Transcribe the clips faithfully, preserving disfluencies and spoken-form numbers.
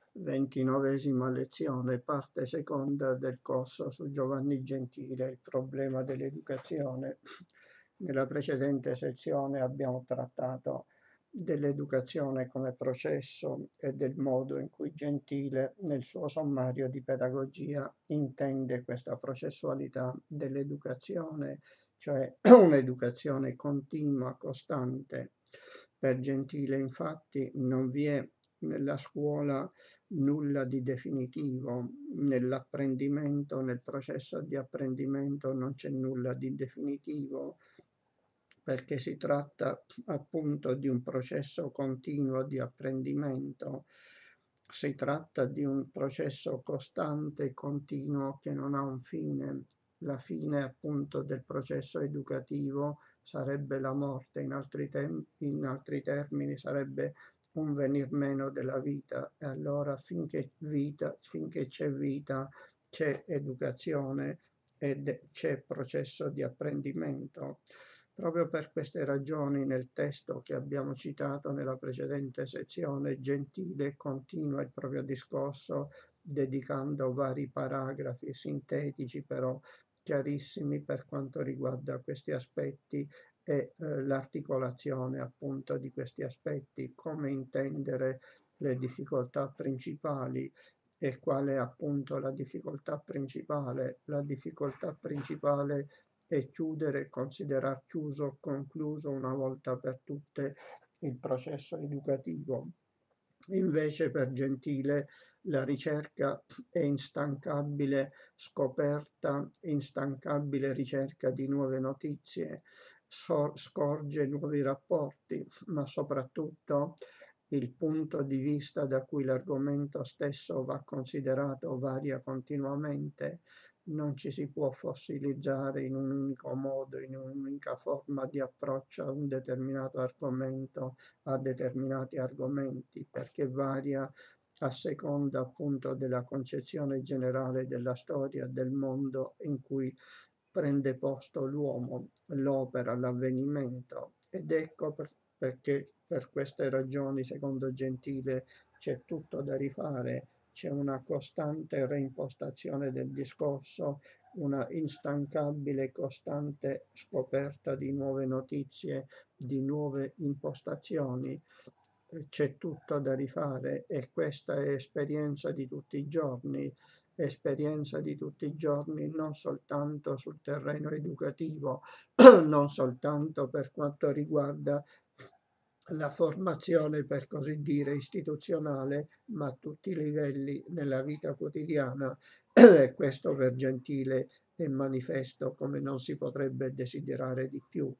ventinovesima lezione, parte seconda del corso su Giovanni Gentile, il problema dell'educazione. Nella precedente sezione abbiamo trattato dell'educazione come processo e del modo in cui Gentile, nel suo sommario di pedagogia, intende questa processualità dell'educazione, cioè un'educazione continua, costante. Per Gentile, infatti, non vi è nella scuola nulla di definitivo, nell'apprendimento, nel processo di apprendimento non c'è nulla di definitivo, perché si tratta appunto di un processo continuo di apprendimento, si tratta di un processo costante e continuo che non ha un fine. La fine appunto del processo educativo sarebbe la morte, in altri, tem- in altri termini sarebbe un venir meno della vita, e allora finché, vita, finché c'è vita c'è educazione ed c'è processo di apprendimento. Proprio per queste ragioni nel testo che abbiamo citato nella precedente sezione, Gentile continua il proprio discorso dedicando vari paragrafi sintetici però chiarissimi per quanto riguarda questi aspetti e eh, l'articolazione appunto di questi aspetti, come intendere le difficoltà principali. E qual è appunto la difficoltà principale? La difficoltà principale è chiudere, considerar chiuso, concluso una volta per tutte il processo educativo. Invece per Gentile la ricerca è instancabile scoperta, instancabile ricerca di nuove notizie, scorge nuovi rapporti, ma soprattutto il punto di vista da cui l'argomento stesso va considerato varia continuamente. Non ci si può fossilizzare in un unico modo, in un'unica forma di approccio a un determinato argomento, a determinati argomenti, perché varia a seconda appunto della concezione generale della storia, del mondo in cui prende posto l'uomo, l'opera, l'avvenimento. Ed ecco per, perché per queste ragioni, secondo Gentile, c'è tutto da rifare, c'è una costante reimpostazione del discorso, una instancabile e costante scoperta di nuove notizie, di nuove impostazioni. C'è tutto da rifare e questa è esperienza di tutti i giorni, esperienza di tutti i giorni non soltanto sul terreno educativo, non soltanto per quanto riguarda la formazione, per così dire, istituzionale, ma a tutti i livelli nella vita quotidiana. E questo per Gentile è manifesto come non si potrebbe desiderare di più.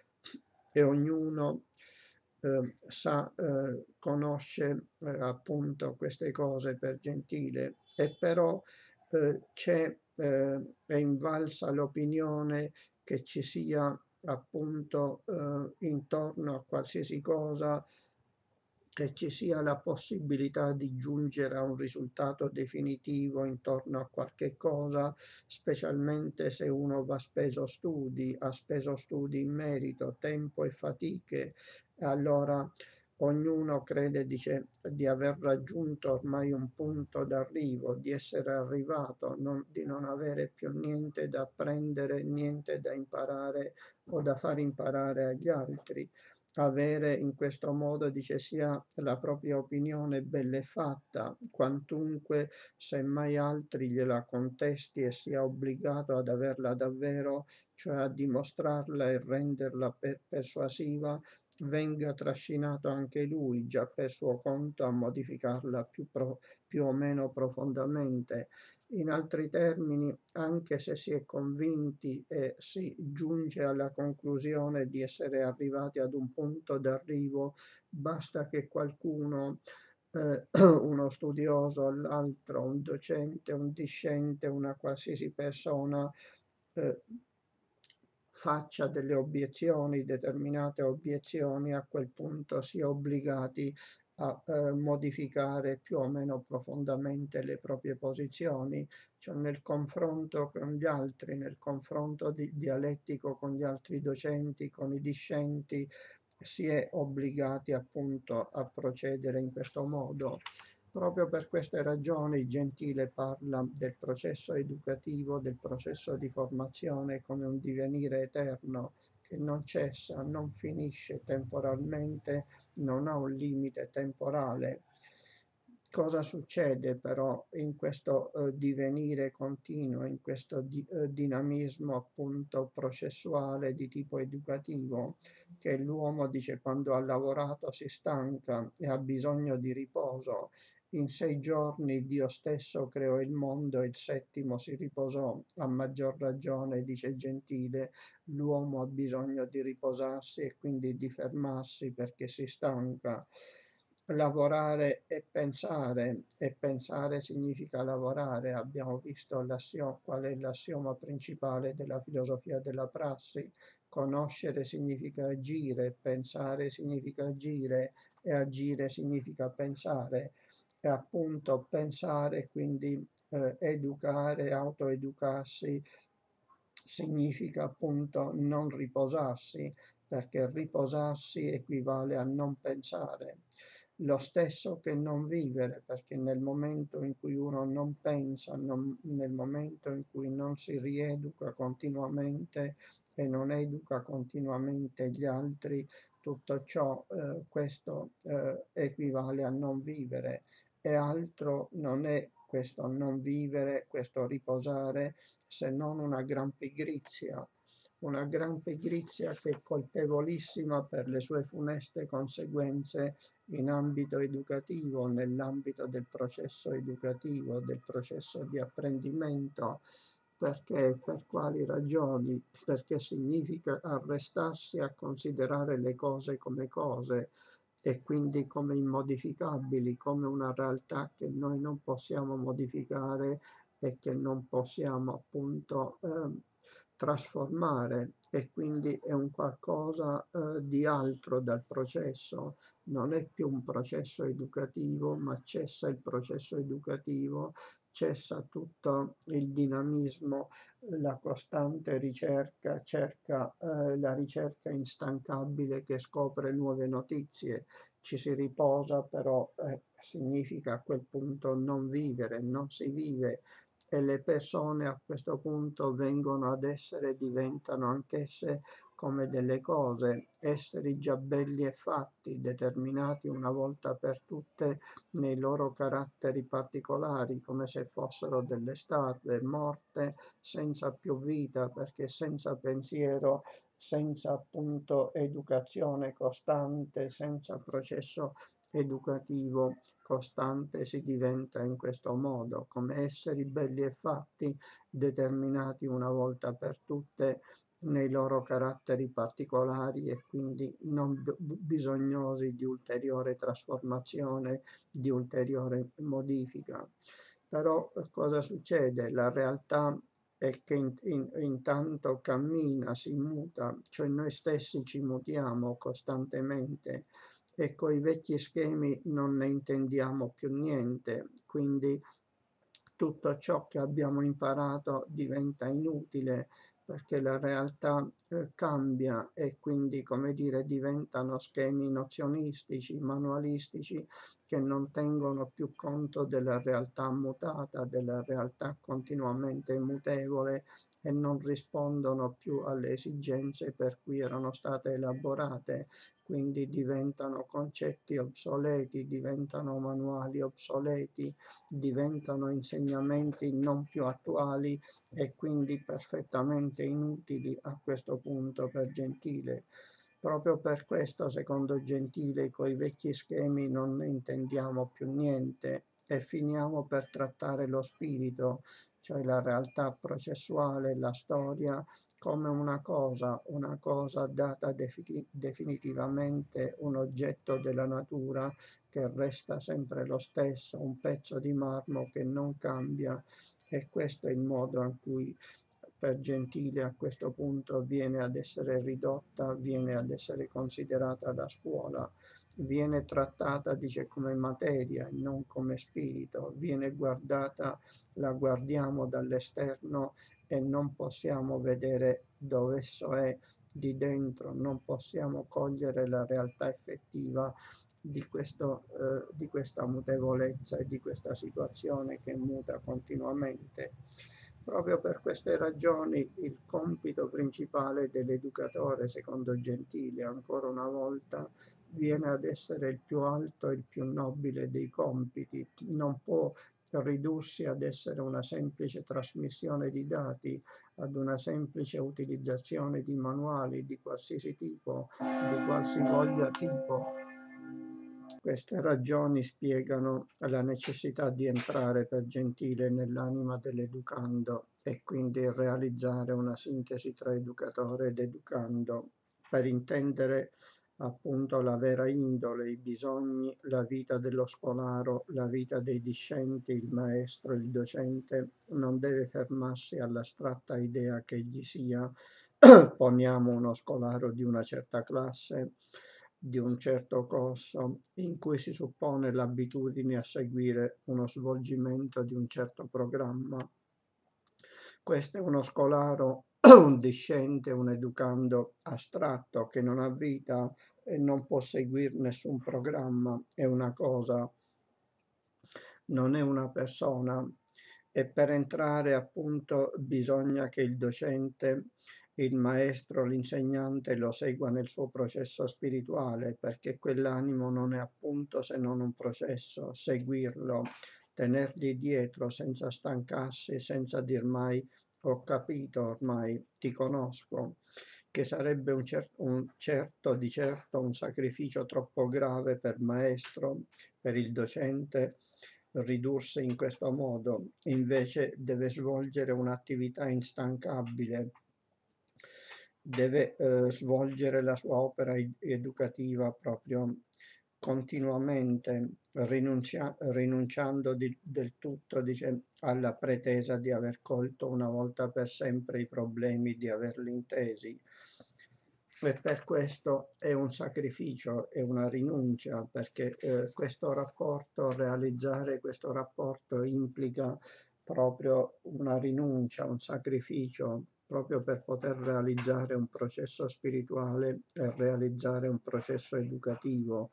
E ognuno eh, sa, eh, conosce eh, appunto queste cose per Gentile, e però eh, c'è, eh, è invalsa l'opinione che ci sia appunto eh, intorno a qualsiasi cosa, che ci sia la possibilità di giungere a un risultato definitivo intorno a qualche cosa, specialmente se uno va speso studi, ha speso studi in merito, tempo e fatiche, allora ognuno crede, dice, di aver raggiunto ormai un punto d'arrivo, di essere arrivato, non, di non avere più niente da apprendere, niente da imparare o da far imparare agli altri. Avere in questo modo, dice, sia la propria opinione bella e fatta, quantunque semmai altri gliela contesti e sia obbligato ad averla davvero, cioè a dimostrarla e renderla per persuasiva, venga trascinato anche lui già per suo conto a modificarla più, pro, più o meno profondamente. In altri termini, anche se si è convinti e si giunge alla conclusione di essere arrivati ad un punto d'arrivo, basta che qualcuno, eh, uno studioso, l'altro, un docente, un discente, una qualsiasi persona, eh, faccia delle obiezioni, determinate obiezioni, a quel punto si è obbligati a eh, modificare più o meno profondamente le proprie posizioni, cioè nel confronto con gli altri, nel confronto di, dialettico con gli altri docenti, con i discenti, si è obbligati appunto a procedere in questo modo. Proprio per queste ragioni Gentile parla del processo educativo, del processo di formazione come un divenire eterno che non cessa, non finisce temporalmente, non ha un limite temporale. Cosa succede però in questo eh, divenire continuo, in questo di, eh, dinamismo appunto processuale di tipo educativo, che l'uomo dice quando ha lavorato si stanca e ha bisogno di riposo. In sei giorni Dio stesso creò il mondo e il settimo si riposò. A maggior ragione, dice Gentile, l'uomo ha bisogno di riposarsi e quindi di fermarsi perché si stanca. Lavorare e pensare, e pensare significa lavorare. Abbiamo visto l'assioma, qual è l'assioma principale della filosofia della prassi. Conoscere significa agire, pensare significa agire e agire significa pensare. E appunto pensare, quindi eh, educare, autoeducarsi, significa appunto non riposarsi, perché riposarsi equivale a non pensare. Lo stesso che non vivere, perché nel momento in cui uno non pensa, non, nel momento in cui non si rieduca continuamente e non educa continuamente gli altri, tutto ciò, eh, questo eh, equivale a non vivere e altro non è questo non vivere, questo riposare, se non una gran pigrizia, una gran pigrizia che è colpevolissima per le sue funeste conseguenze in ambito educativo, nell'ambito del processo educativo, del processo di apprendimento. Perché? Per quali ragioni? Perché significa arrestarsi a considerare le cose come cose e quindi come immodificabili, come una realtà che noi non possiamo modificare e che non possiamo appunto eh, trasformare e quindi è un qualcosa eh, di altro dal processo, non è più un processo educativo, ma cessa il processo educativo, cessa tutto il dinamismo, la costante ricerca, cerca eh, la ricerca instancabile che scopre nuove notizie, ci si riposa, però eh, significa a quel punto non vivere, non si vive e le persone a questo punto vengono ad essere, diventano anch'esse come delle cose, esseri già belli e fatti, determinati una volta per tutte nei loro caratteri particolari, come se fossero delle statue morte senza più vita, perché senza pensiero, senza appunto educazione costante, senza processo educativo costante si diventa in questo modo, come esseri belli e fatti, determinati una volta per tutte nei loro caratteri particolari e quindi non b- bisognosi di ulteriore trasformazione, di ulteriore modifica. Però eh, cosa succede? La realtà è che in- in- intanto cammina, si muta, cioè noi stessi ci mutiamo costantemente e coi vecchi schemi non ne intendiamo più niente, quindi tutto ciò che abbiamo imparato diventa inutile perché la realtà eh, cambia e quindi, come dire, diventano schemi nozionistici, manualistici che non tengono più conto della realtà mutata, della realtà continuamente mutevole e non rispondono più alle esigenze per cui erano state elaborate, quindi diventano concetti obsoleti, diventano manuali obsoleti, diventano insegnamenti non più attuali e quindi perfettamente inutili a questo punto per Gentile. Proprio per questo, secondo Gentile, coi vecchi schemi non ne intendiamo più niente e finiamo per trattare lo spirito, cioè la realtà processuale, la storia, come una cosa, una cosa data defini- definitivamente un oggetto della natura che resta sempre lo stesso, un pezzo di marmo che non cambia e questo è il modo in cui per Gentile a questo punto viene ad essere ridotta, viene ad essere considerata la scuola, viene trattata, dice, come materia e non come spirito, viene guardata, la guardiamo dall'esterno e non possiamo vedere dove esso è di dentro, non possiamo cogliere la realtà effettiva di, questo, eh, di questa mutevolezza e di questa situazione che muta continuamente. Proprio per queste ragioni il compito principale dell'educatore, secondo Gentile, ancora una volta, viene ad essere il più alto e il più nobile dei compiti. Non può ridursi ad essere una semplice trasmissione di dati, ad una semplice utilizzazione di manuali di qualsiasi tipo, di qualsivoglia tipo. Queste ragioni spiegano la necessità di entrare per Gentile nell'anima dell'educando e quindi realizzare una sintesi tra educatore ed educando per intendere appunto la vera indole, i bisogni, la vita dello scolaro, la vita dei discenti, il maestro, il docente non deve fermarsi all'astratta idea che egli sia, poniamo uno scolaro di una certa classe, di un certo corso, in cui si suppone l'abitudine a seguire uno svolgimento di un certo programma. Questo è uno scolaro, un discente, un educando astratto che non ha vita e non può seguire nessun programma, è una cosa, non è una persona. E per entrare appunto bisogna che il docente, il maestro, l'insegnante lo segua nel suo processo spirituale, perché quell'animo non è appunto se non un processo, seguirlo, tenergli dietro senza stancarsi, senza dir mai ho capito ormai, ti conosco, che sarebbe un, cer- un certo di certo un sacrificio troppo grave per maestro, per il docente, ridursi in questo modo. Invece deve svolgere un'attività instancabile, deve eh, svolgere la sua opera ed- educativa proprio continuamente, rinunzia- rinunciando di- del tutto, dice, alla pretesa di aver colto una volta per sempre i problemi, di averli intesi. E per questo è un sacrificio, è una rinuncia, perché eh, questo rapporto, realizzare questo rapporto implica proprio una rinuncia, un sacrificio, proprio per poter realizzare un processo spirituale e realizzare un processo educativo.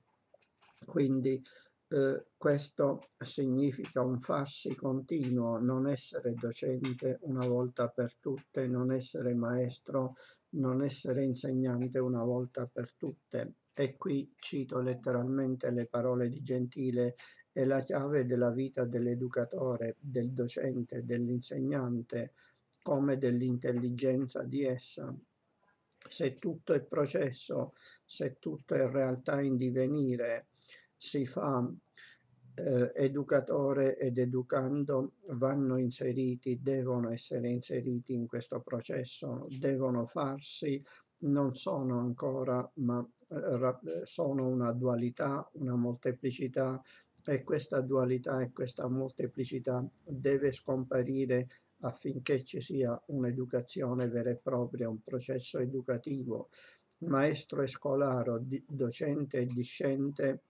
Quindi eh, questo significa un farsi continuo, non essere docente una volta per tutte, non essere maestro, non essere insegnante una volta per tutte. E qui cito letteralmente le parole di Gentile: è la chiave della vita dell'educatore, del docente, dell'insegnante, come dell'intelligenza di essa. Se tutto è processo, se tutto è realtà in divenire, si fa eh, educatore ed educando vanno inseriti, devono essere inseriti in questo processo, devono farsi, non sono ancora, ma eh, sono una dualità, una molteplicità, e questa dualità e questa molteplicità deve scomparire affinché ci sia un'educazione vera e propria, un processo educativo. Maestro e scolaro, di, docente e discente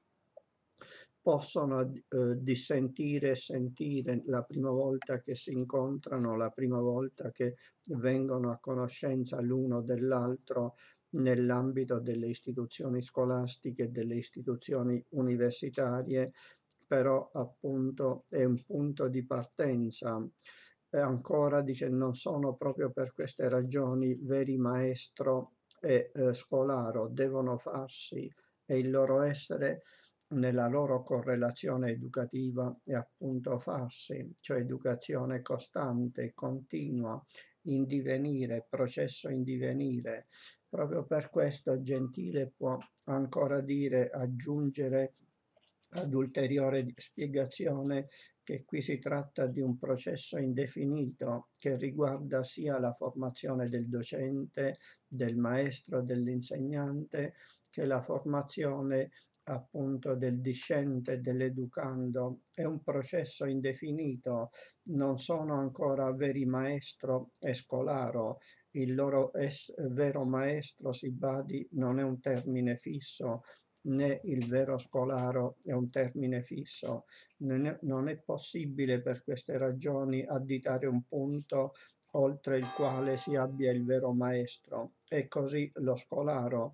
possono eh, dissentire e sentire la prima volta che si incontrano, la prima volta che vengono a conoscenza l'uno dell'altro nell'ambito delle istituzioni scolastiche, delle istituzioni universitarie, però appunto è un punto di partenza. E ancora dice, non sono proprio per queste ragioni veri maestro e eh, scolaro, devono farsi, e il loro essere nella loro correlazione educativa è appunto farsi, cioè educazione costante, continua, in divenire, processo in divenire. Proprio per questo Gentile può ancora dire, aggiungere ad ulteriore spiegazione, che qui si tratta di un processo indefinito che riguarda sia la formazione del docente, del maestro, dell'insegnante, che la formazione appunto del discente, dell'educando. È un processo indefinito, non sono ancora veri maestro e scolaro. Il loro es- vero maestro, si badi, non è un termine fisso, né il vero scolaro è un termine fisso. Non è, non è possibile per queste ragioni additare un punto oltre il quale si abbia il vero maestro. E così lo scolaro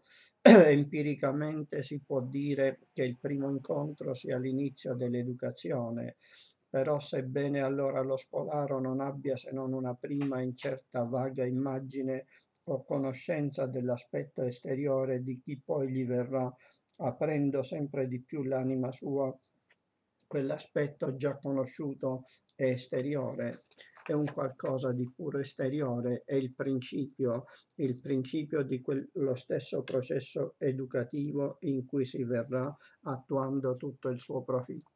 empiricamente si può dire che il primo incontro sia l'inizio dell'educazione, però sebbene allora lo scolaro non abbia se non una prima incerta vaga immagine o conoscenza dell'aspetto esteriore di chi poi gli verrà aprendo sempre di più l'anima sua, quell'aspetto già conosciuto e esteriore è un qualcosa di puro esteriore, è il principio, il principio di quello stesso processo educativo in cui si verrà attuando tutto il suo profitto.